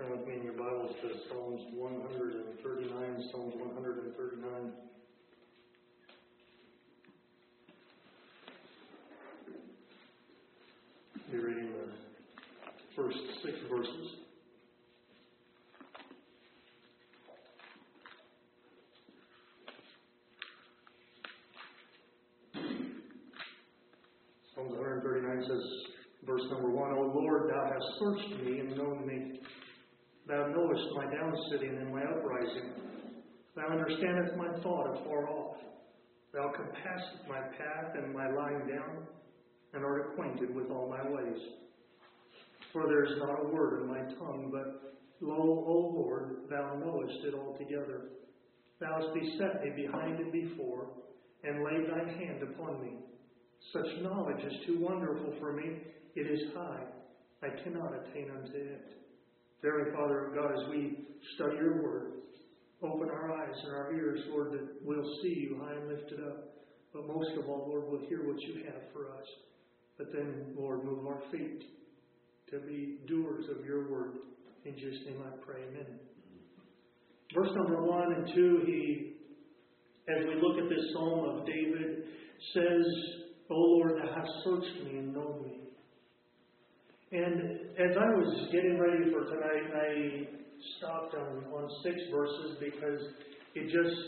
Turn with me in your Bibles to Psalms 139, Psalms 139. We're reading the first 6 verses. Psalms 139 says, verse number 1, O Lord, thou hast searched me and known me. Thou knowest my downsitting and my uprising. Thou understandest my thought afar off. Thou compassest my path and my lying down, and art acquainted with all my ways. For there is not a word in my tongue, but lo, O Lord, thou knowest it altogether. Thou hast beset me behind and before, and laid thine hand upon me. Such knowledge is too wonderful for me. It is high. I cannot attain unto it. Dear Father God, as we study your word, open our eyes and our ears, Lord, that we'll see you high and lifted up. But most of all, Lord, we'll hear what you have for us. But then, Lord, move our feet to be doers of your word. In Jesus' name I pray, amen. Verse number 1 and 2, as we look at this psalm of David, says, O Lord, thou hast searched me and known me. And as I was getting ready for tonight, I stopped on 6 verses because it just,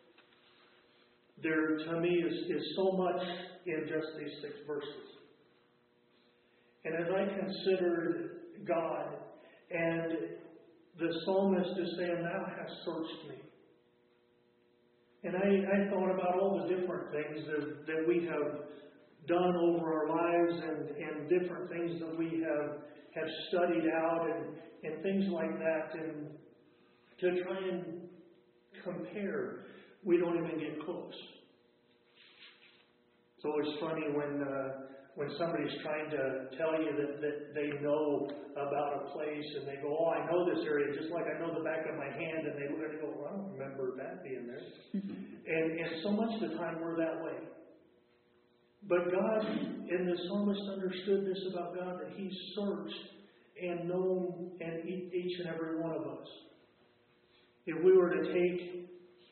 there to me is so much in just these 6 verses. And as I considered God and the psalmist is saying, thou hast searched me. And I thought about all the different things that we have done over our lives and different things that we have studied out and things like that. And to try and compare, we don't even get close. It's always funny when somebody's trying to tell you that they know about a place and they go, oh, I know this area just like I know the back of my hand, and they look at it and go, well, I don't remember that being there. And so much of the time we're that way. But God, in the psalmist, understood this about God, that He searched and known and each and every one of us. If we were to take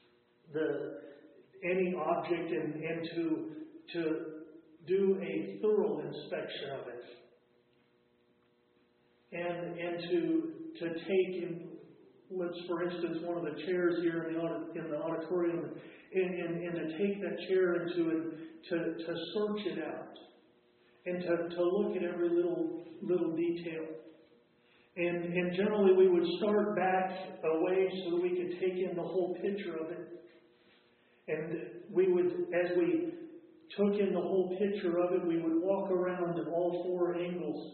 any object and to do a thorough inspection of it, and to take, let's for instance, one of the chairs here in the auditorium, and to take that chair into it, to search it out, and to look at every little detail. And generally we would start back a way so that we could take in the whole picture of it. And we would, as we took in the whole picture of it, we would walk around in all 4 angles.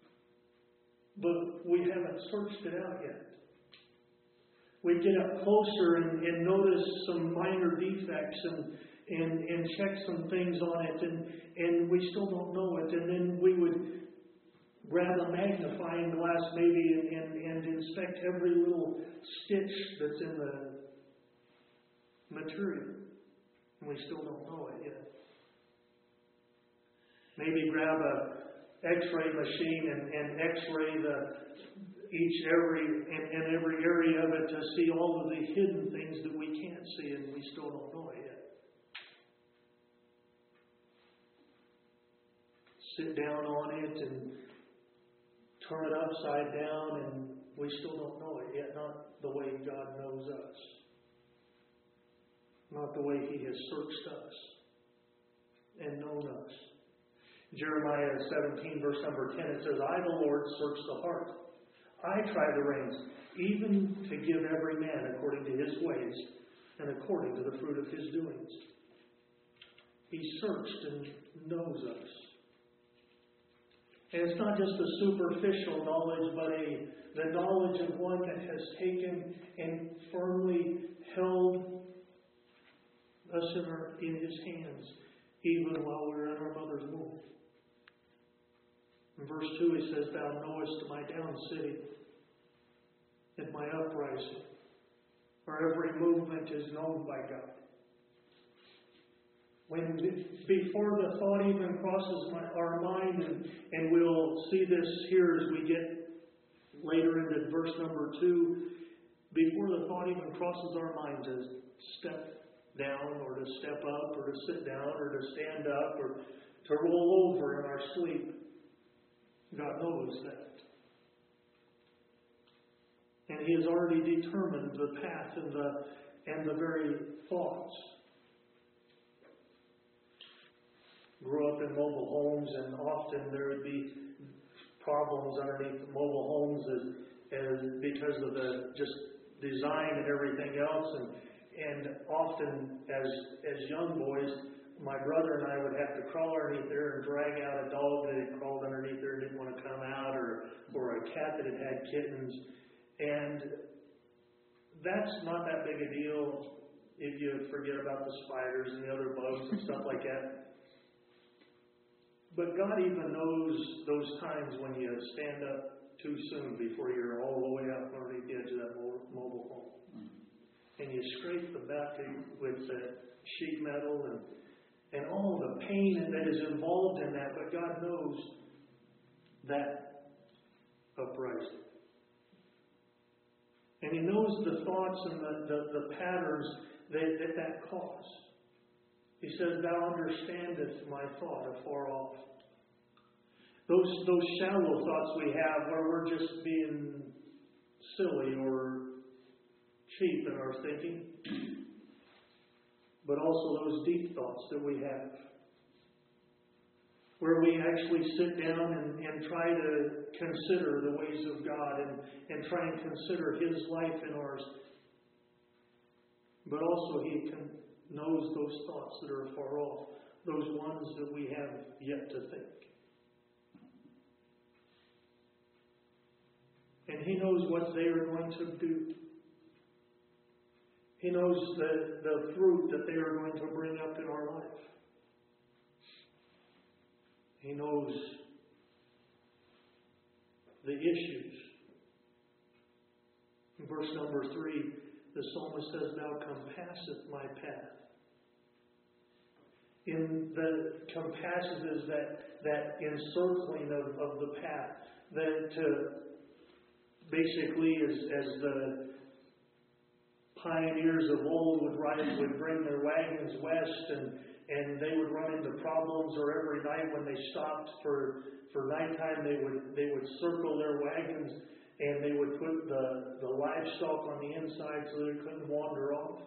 But we haven't searched it out yet. We'd get up closer and notice some minor defects and check some things on it, and we still don't know it. And then we would grab a magnifying glass maybe and inspect every little stitch that's in the material. And we still don't know it yet. Maybe grab a X-ray machine and X-ray every area of it to see all of the hidden things that we can't see, and we still don't know it yet. Sit down on it and turn it upside down, and we still don't know it yet. Not the way God knows us. Not the way He has searched us and known us. Jeremiah 17, verse number 10, it says, I, the Lord, search the heart. I try the reins, even to give every man according to his ways and according to the fruit of his doings. He searched and knows us. And it's not just a superficial knowledge, but the knowledge of one that has taken and firmly held us in His hands, even while we were in our mother's womb. In verse 2, He says, Thou knowest my downsitting and my uprising. For every movement is known by God. When before the thought even crosses our mind, and we'll see this here as we get later into verse number 2, before the thought even crosses our mind to step down or to step up or to sit down or to stand up or to roll over in our sleep, God knows that. And He has already determined the path and the very thoughts. Grew up in mobile homes, and often there would be problems underneath the mobile homes as because of the just design and everything else. And often as young boys, my brother and I would have to crawl underneath there and drag out a dog that had crawled underneath there and didn't want to come out, or a cat that had kittens. And that's not that big a deal if you forget about the spiders and the other bugs and stuff like that. But God even knows those times when you stand up too soon before you're all the way up underneath the edge of that mobile home. And you scrape the back with the sheet metal and all the pain that is involved in that. But God knows that uprising. And He knows the thoughts and the patterns that cause. He says, Thou understandest my thought afar off. Those shallow thoughts we have where we're just being silly or cheap in our thinking, but also those deep thoughts that we have, where we actually sit down and try to consider the ways of God and try and consider His life in ours. But also He knows those thoughts that are far off, those ones that we have yet to think. And He knows what they are going to do. He knows the fruit that they are going to bring up in our life. He knows the issues. In verse number 3, the psalmist says, Thou compassest my path. In the compasses is that encircling of the path, that basically as the pioneers of old would bring their wagons west, and they would run into problems, or every night when they stopped for nighttime, they would circle their wagons, and they would put the livestock on the inside so they couldn't wander off.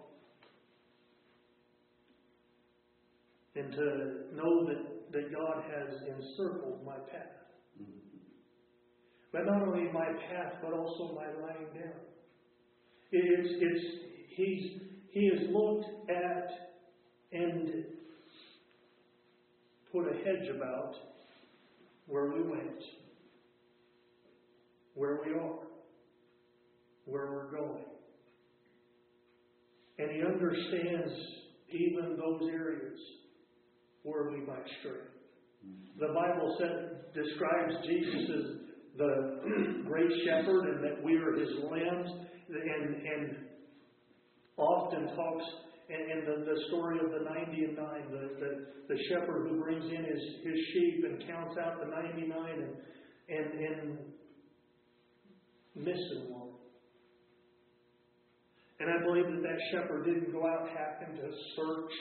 And to know that God has encircled my path. But not only my path, but also my lying down. He has looked at and put a hedge about where we went, where we are, where we're going. And He understands even those areas where we might stray. The Bible describes Jesus as the great shepherd, and that we are His lambs, and often talks in the story of the 90 and 9, the shepherd who brings in his sheep and counts out the 99 and missing one. And I believe that shepherd didn't go out having to search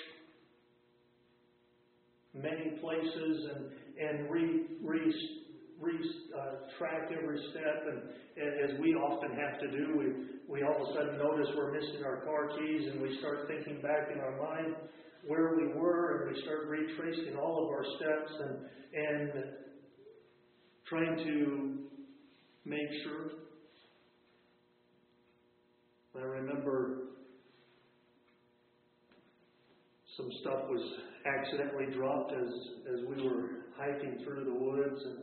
many places and track every step, and as we often have to do, we all of a sudden notice we're missing our car keys, and we start thinking back in our mind where we were, and we start retracing all of our steps and trying to make sure. I remember some stuff was accidentally dropped as we were hiking through the woods, and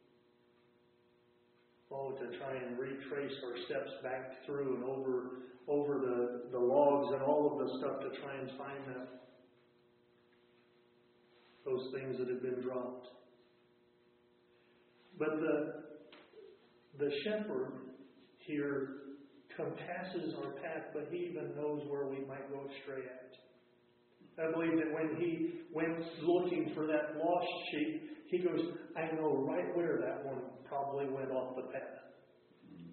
to try and retrace our steps back through and over the logs and all of the stuff to try and find those things that had been dropped. But the shepherd here compasses our path, but He even knows where we might go astray at. I believe that when He went looking for that lost sheep, He goes, I know right where that one probably went off the path.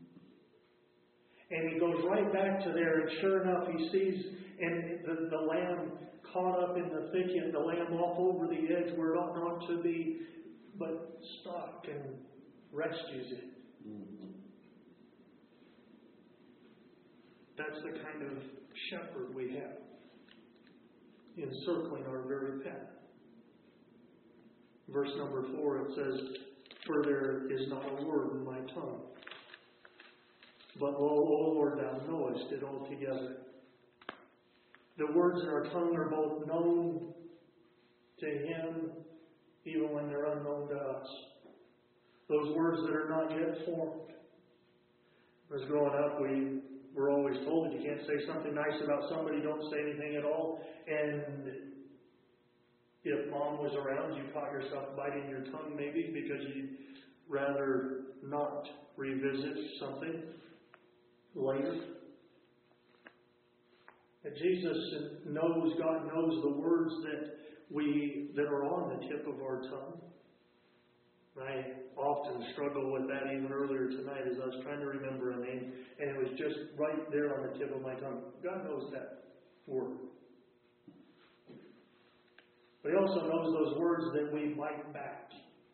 And he goes right back to there, and sure enough, he sees and the lamb caught up in the thicket, the lamb off over the edge where it ought not to be, but stuck and rescues it. That's the kind of shepherd we have, encircling our very path. Verse number 4, it says, "For there is not a word in my tongue. But lo, O Lord, thou knowest it altogether." The words in our tongue are both known to Him, even when they're unknown to us. Those words that are not yet formed. As growing up, we were always told if you can't say something nice about somebody, don't say anything at all. And if Mom was around, you caught yourself biting your tongue maybe because you'd rather not revisit something later. And Jesus knows, God knows the words that are on the tip of our tongue. I often struggle with that even earlier tonight as I was trying to remember a name, and it was just right there on the tip of my tongue. God knows that word. But He also knows those words that we bite back.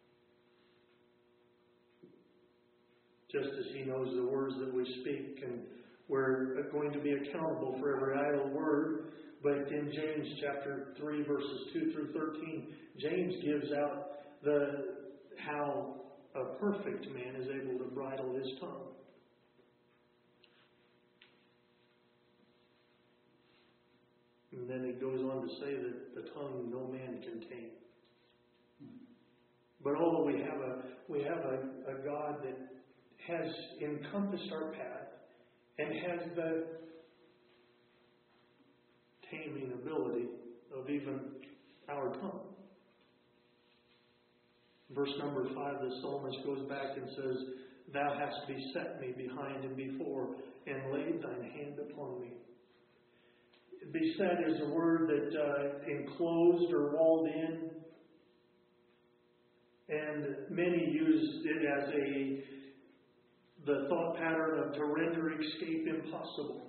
Just as He knows the words that we speak, and we're going to be accountable for every idle word. But in James chapter 3, verses 2 through 13, James gives out how a perfect man is able to bridle his tongue. And then he goes on to say that the tongue no man can tame. But although we have a God that has encompassed our path and has the taming ability of even our tongue. Verse number 5, the psalmist goes back and says, "Thou hast beset me behind and before, and laid thine hand upon me." Beset is a word that enclosed or walled in. And many use it as the thought pattern of to render escape impossible.